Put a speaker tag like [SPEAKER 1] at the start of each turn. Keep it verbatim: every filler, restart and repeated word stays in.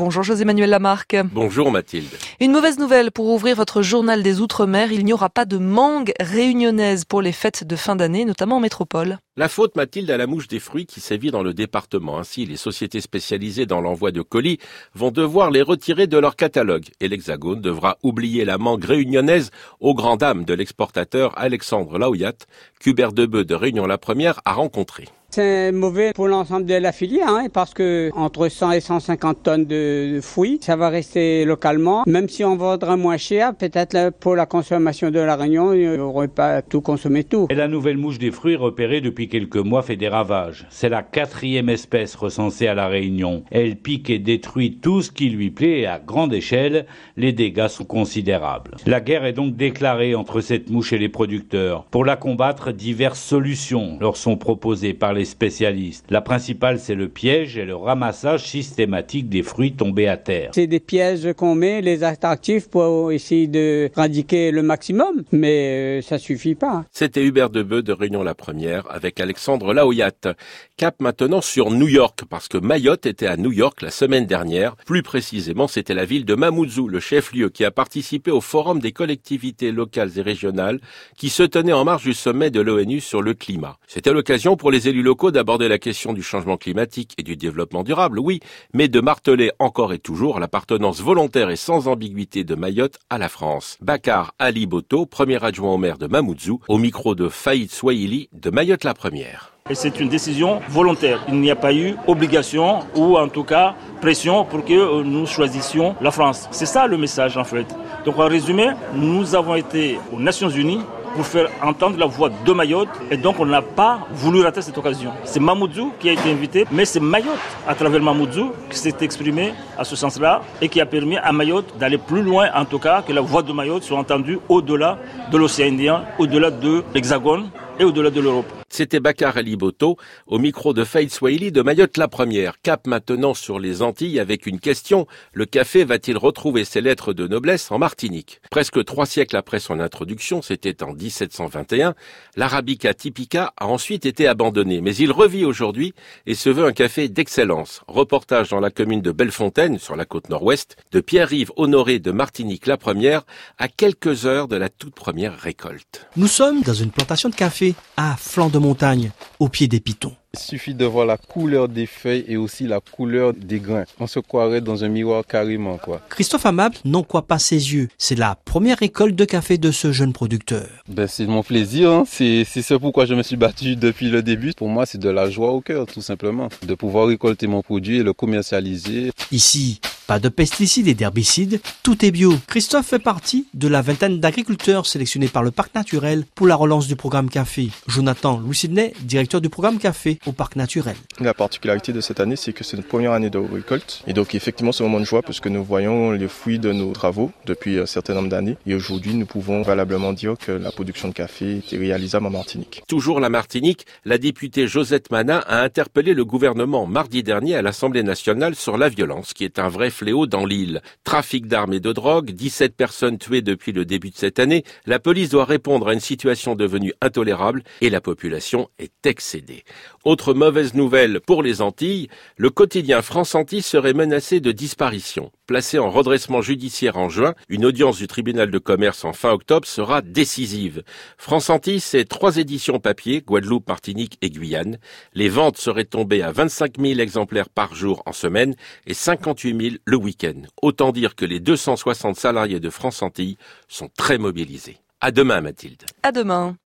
[SPEAKER 1] Bonjour José-Manuel Lamarque.
[SPEAKER 2] Bonjour Mathilde.
[SPEAKER 1] Une mauvaise nouvelle pour ouvrir votre journal des Outre-mer. Il n'y aura pas de mangue réunionnaise pour les fêtes de fin d'année, notamment en métropole.
[SPEAKER 2] La faute, Mathilde, à la mouche des fruits qui sévit dans le département. Ainsi, les sociétés spécialisées dans l'envoi de colis vont devoir les retirer de leur catalogue. Et l'Hexagone devra oublier la mangue réunionnaise aux grandes dames de l'exportateur Alexandre Laouillat, qu'Hubert Debeu de Réunion la Première a rencontré.
[SPEAKER 3] C'est mauvais pour l'ensemble de la filière, hein, parce que entre cent et cent cinquante tonnes de fruits, ça va rester localement. Même si on vendra moins cher, peut-être pour la consommation de la Réunion, il n'aurait pas tout consommé tout.
[SPEAKER 4] Et la nouvelle mouche des fruits repérée depuis quelques mois fait des ravages. C'est la quatrième espèce recensée à la Réunion. Elle pique et détruit tout ce qui lui plaît et à grande échelle, les dégâts sont considérables. La guerre est donc déclarée entre cette mouche et les producteurs. Pour la combattre, diverses solutions leur sont proposées par les spécialistes. La principale, c'est le piège et le ramassage systématique des fruits tombés à terre.
[SPEAKER 3] C'est des pièges qu'on met, les attractifs, pour essayer de radiquer le maximum, mais euh, ça suffit pas.
[SPEAKER 2] C'était Hubert Debeu de Réunion la Première avec Alexandre Laouillat. Cap maintenant sur New York, parce que Mayotte était à New York la semaine dernière. Plus précisément, c'était la ville de Mamoudzou, le chef-lieu, qui a participé au forum des collectivités locales et régionales qui se tenait en marge du sommet de l'ONU sur le climat. C'était l'occasion pour les élus locaux d'aborder la question du changement climatique et du développement durable, oui, mais de marteler encore et toujours l'appartenance volontaire et sans ambiguïté de Mayotte à la France. Bakar Ali Boto, premier adjoint au maire de Mamoudzou, au micro de Faïd Swahili de Mayotte la Première.
[SPEAKER 5] Et c'est une décision volontaire. Il n'y a pas eu obligation ou en tout cas pression pour que nous choisissions la France. C'est ça le message en fait. Donc en résumé, nous avons été aux Nations Unies pour faire entendre la voix de Mayotte et donc on n'a pas voulu rater cette occasion. C'est Mamoudzou qui a été invité, mais c'est Mayotte à travers Mamoudzou qui s'est exprimé à ce sens-là et qui a permis à Mayotte d'aller plus loin en tout cas, que la voix de Mayotte soit entendue au-delà de l'océan Indien, au-delà de l'Hexagone et au-delà de l'Europe.
[SPEAKER 2] C'était Bakar Ali Boto au micro de Faïd Swahili de Mayotte la Première. Cap maintenant sur les Antilles avec une question. Le café va-t-il retrouver ses lettres de noblesse en Martinique? Presque trois siècles après son introduction, c'était en dix-sept cent vingt et un, l'Arabica typica a ensuite été abandonné. Mais il revit aujourd'hui et se veut un café d'excellence. Reportage dans la commune de Bellefontaine, sur la côte nord-ouest, de Pierre-Yves Honoré de Martinique la Première, à quelques heures de la toute première récolte.
[SPEAKER 6] Nous sommes dans une plantation de café à flanc de montagne, au pied des pitons.
[SPEAKER 7] Il suffit de voir la couleur des feuilles et aussi la couleur des grains. On se croirait dans un miroir carrément, quoi.
[SPEAKER 6] Christophe Amable n'en croit pas ses yeux. C'est la première récolte de café de ce jeune producteur.
[SPEAKER 7] Ben, c'est mon plaisir, hein. C'est, c'est ce pourquoi je me suis battu depuis le début. Pour moi, c'est de la joie au cœur, tout simplement. De pouvoir récolter mon produit et le commercialiser.
[SPEAKER 6] Ici, pas de pesticides et d'herbicides, tout est bio. Christophe fait partie de la vingtaine d'agriculteurs sélectionnés par le Parc naturel pour la relance du programme café. Jonathan Louis-Sidney, directeur du programme café au Parc naturel.
[SPEAKER 8] La particularité de cette année, c'est que c'est notre première année de récolte. Et donc, effectivement, c'est un moment de joie parce que nous voyons les fruits de nos travaux depuis un certain nombre d'années. Et aujourd'hui, nous pouvons valablement dire que la production de café était réalisable en Martinique.
[SPEAKER 2] Toujours la Martinique, la députée Josette Mana a interpellé le gouvernement mardi dernier à l'Assemblée nationale sur la violence, qui est un vrai fléau dans l'île. Trafic d'armes et de drogue, dix-sept personnes tuées depuis le début de cette année. La police doit répondre à une situation devenue intolérable et la population est excédée. Autre mauvaise nouvelle pour les Antilles, le quotidien France Antilles serait menacé de disparition. Placé en redressement judiciaire en juin, une audience du tribunal de commerce en fin octobre sera décisive. France Antilles, c'est trois éditions papier, Guadeloupe, Martinique et Guyane. Les ventes seraient tombées à vingt-cinq mille exemplaires par jour en semaine et cinquante-huit mille le week-end. Autant dire que les deux cent soixante salariés de France Antilles sont très mobilisés. À demain, Mathilde.
[SPEAKER 1] À demain.